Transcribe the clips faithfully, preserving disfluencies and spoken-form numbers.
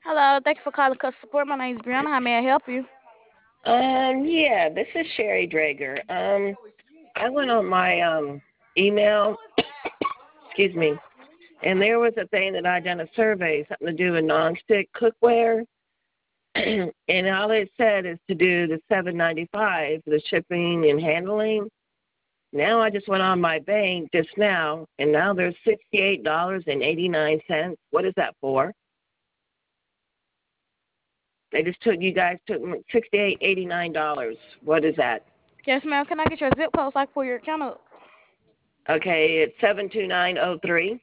Hello, thank you for calling customer support. My name is Brianna. How may I help you? Um, yeah, this is Sherry Drager. Um, I went on my um email, excuse me, and there was a thing that I done a survey, something to do with nonstick cookware, and all it said is to do the seven ninety five, the shipping and handling. Now I just went on my bank just now, and now there's sixty eight dollars and eighty nine cents. What is that for? They just took you guys took sixty eight eighty nine dollars. What is that? Yes, ma'am. Can I get your zip code so I can pull your account up? Okay, it's seven two nine oh three.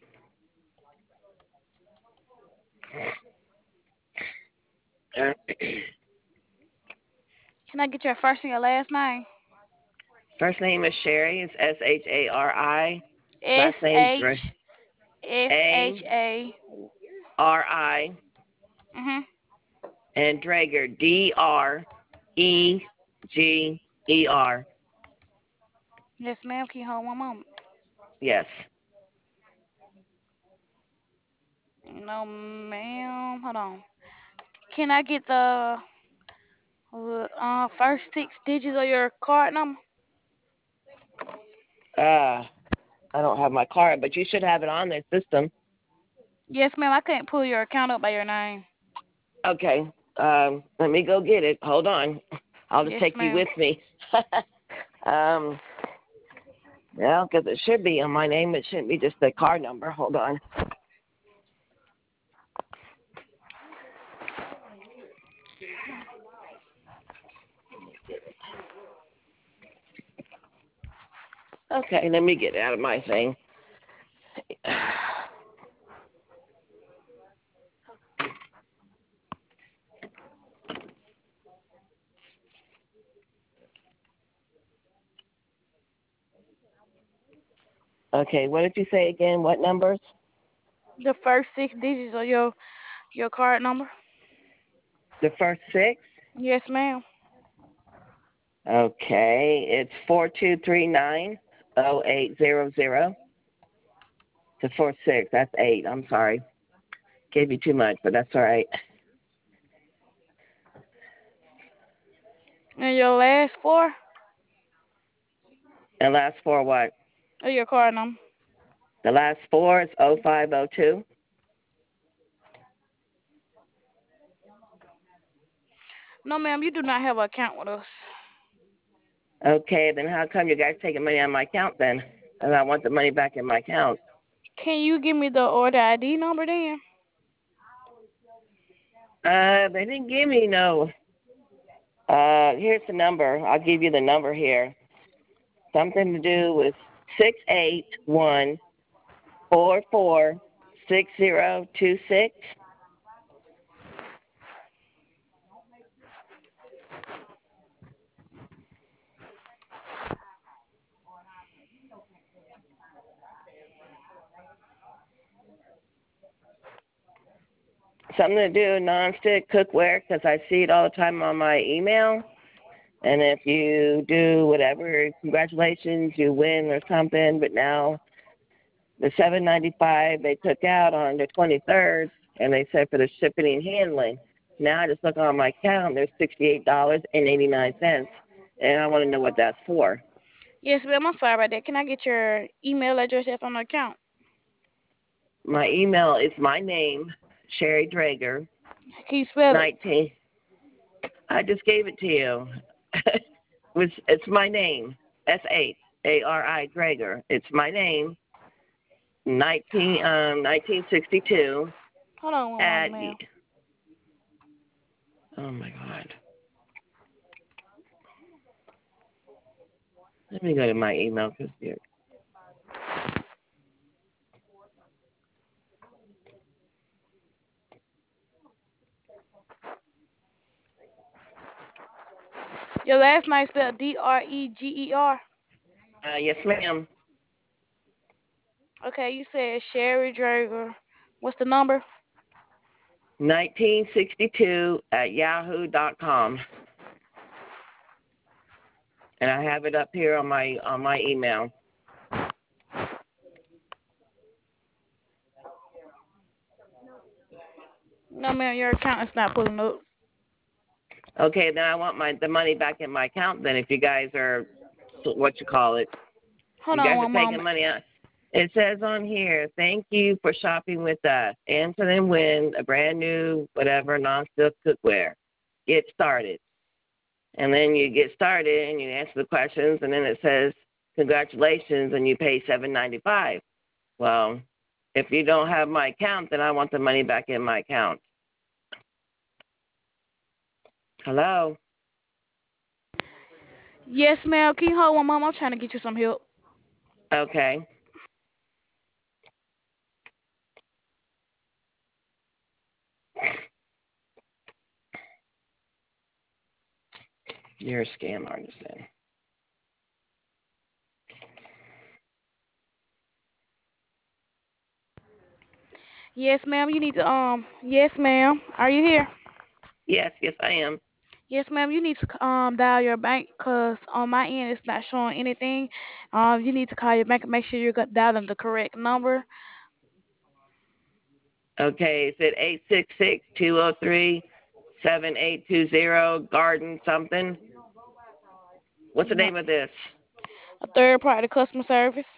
Can I get your first and your last name? First name is Sherry. It's S H A R I. S Last name H Dr- S H A A. R I. Mhm. And Drager, D R E G E R. Yes, ma'am. Can you hold one moment? Yes. No, ma'am. Hold on. Can I get the uh first six digits of your card number? Uh, I don't have my card, but you should have it on their system. Yes, ma'am. I can't pull your account up by your name. Okay. Um, let me go get it. Hold on. I'll just Yes, take you ma'am. with me. um, well, because it should be on my name. It shouldn't be just the card number. Hold on. Okay, let me get it out of my thing. Okay, what did you say again? What numbers? The first six digits of your your card number? The first six? Yes, ma'am. Okay, it's four two three nine oh eight zero zero. To four six. That's eight. I'm sorry. Gave you too much, but that's all right. And your last four And last four what? of your card number? The last four is oh five oh two. No, ma'am. You do not have an account with us. Okay, then how come you guys taking money on my account then? And I want the money back in my account. Can you give me the order I D number then? Uh, they didn't give me no. Uh, here's the number. I'll give you the number here. Something to do with six eight one four four six zero two six. Something to do with nonstick cookware because I see it all the time on my email. And if you do whatever, congratulations, you win or something. But now the seven ninety five they took out on the twenty third, and they said for the shipping and handling. Now I just look on my account, there's sixty eight dollars and eighty nine cents, and I want to know what that's for. Yes, ma'am. I'm sorry about that. Can I get your email address that's on the account? My email is my name, Sherry Drager, Can you spell it? nineteen. I just gave it to you. it's, it's my name, S H A R I Drager. It's my name, nineteen um nineteen sixty two Hold on one at moment, ma'am. oh my god. Let me go to my email because Your last name spelled D R E G E R. uh yes ma'am. Okay, you said Sherry Drager. What's the number? nineteen sixty two at yahoo dot com. And I have it up here on my on my email. No, ma'am, your account is not pulling up. Okay, then I want my the money back in my account. Then if you guys are what you call it, Hold you on guys are one taking moment. money out. It says on here, thank you for shopping with us. Enter and win a brand new whatever non-stick cookware. Get started. And then you get started and you answer the questions, and then it says congratulations, and you pay seven ninety five. Well, if you don't have my account, then I want the money back in my account. Hello. Yes, ma'am. Can you hold one moment? I'm trying to get you some help. Okay. You're a scam artist then. Yes, ma'am. You need to um. Yes, ma'am. Are you here? Yes, yes, I am. Yes, ma'am. You need to um dial your bank because on my end it's not showing anything. Um, you need to call your bank and make sure you're got- dialing the correct number. Okay, is it eight six six two zero three seven eight two zero Garden something? What's the No, name of this? a third party customer service.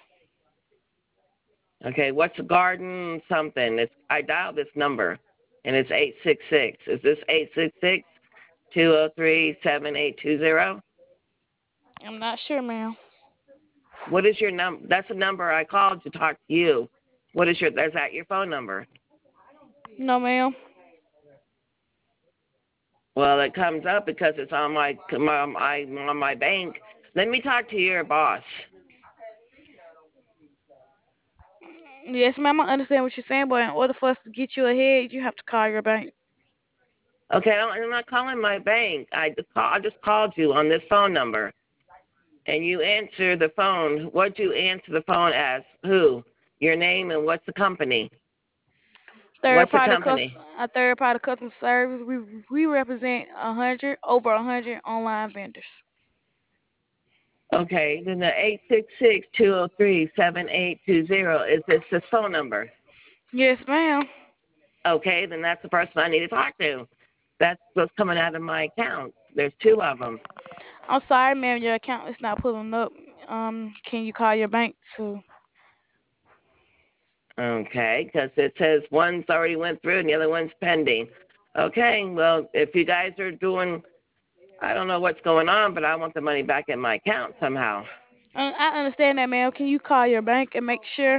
Okay, what's Garden something? It's I dialed this number, and it's eight six six. Is this eight six six two zero three seven eight two zero? I'm not sure, ma'am. What is your num? That's the number I called to talk to you. What is your? Is that your phone number? No, ma'am. Well, it comes up because it's on my my, my on my bank. Let me talk to your boss. Yes, ma'am. I understand what you're saying, but in order for us to get you ahead, you have to call your bank. Okay, I don't- I'm not calling my bank. I just call, I just called you on this phone number, and you answer the phone. What do you answer the phone as? Who? Your name and what's the company? Third What's the party cus company? a third party customer service. We we represent a hundred over a hundred online vendors. Okay, then the eight six six two zero three seven eight two zero is this the phone number? Yes, ma'am. Okay, then that's the person I need to talk to. That's what's coming out of my account. There's two of them. I'm sorry, ma'am. Your account is not pulling up. Um, can you call your bank to? Okay, because it says one's already went through and the other one's pending. Okay, well, if you guys are doing, I don't know what's going on, but I want the money back in my account somehow. Uh, I understand that, ma'am. Can you call your bank and make sure?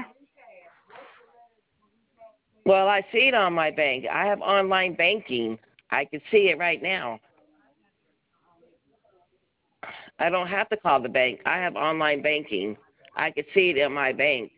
Well, I see it on my bank. I have online banking. I can see it right now. I don't have to call the bank. I have online banking. I can see it in my bank.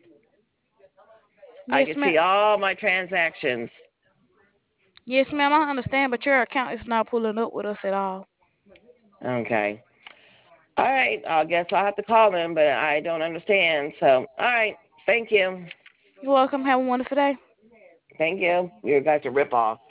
I Yes, can ma'am. see all my transactions. Yes, ma'am. I understand, but your account is not pulling up with us at all. Okay. All right. I guess I'll have to call them, but I don't understand. So, all right. Thank you. You're welcome. Have a wonderful day. Thank you. You guys are rip off.